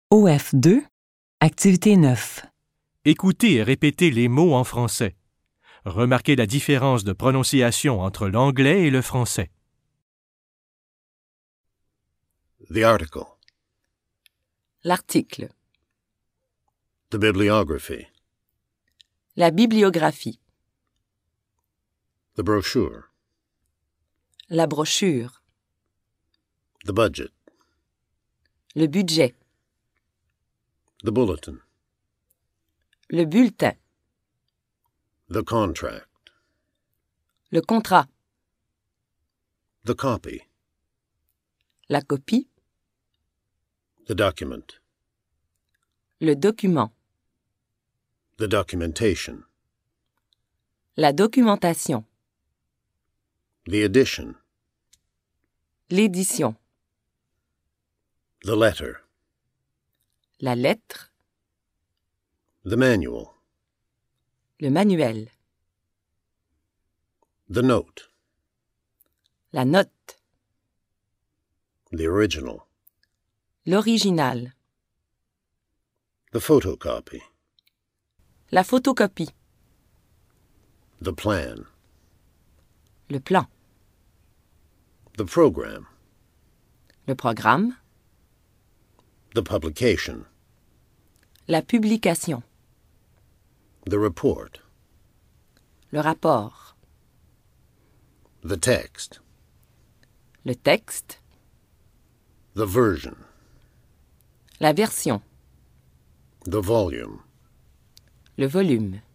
OF2, activité 9. Écoutez et répétez les mots en français. Remarquez la différence de prononciation entre l'anglais et le français. The article. L'article. The bibliography. La bibliographie. The brochure. La brochure. The budget. Le budget. The bulletin. Le bulletin. The contract. Le contrat. The copy. La copie. The document. Le document. The documentation. La documentation. The edition. L'édition. The letter. La lettre. The manual. Le manuel. The note. La note. The original. L'original. The photocopy. La photocopie. The plan. Le plan. The program. Le programme. The publication. La publication. The report. Le rapport. The text. Le texte. The version. La version. The volume. Le volume.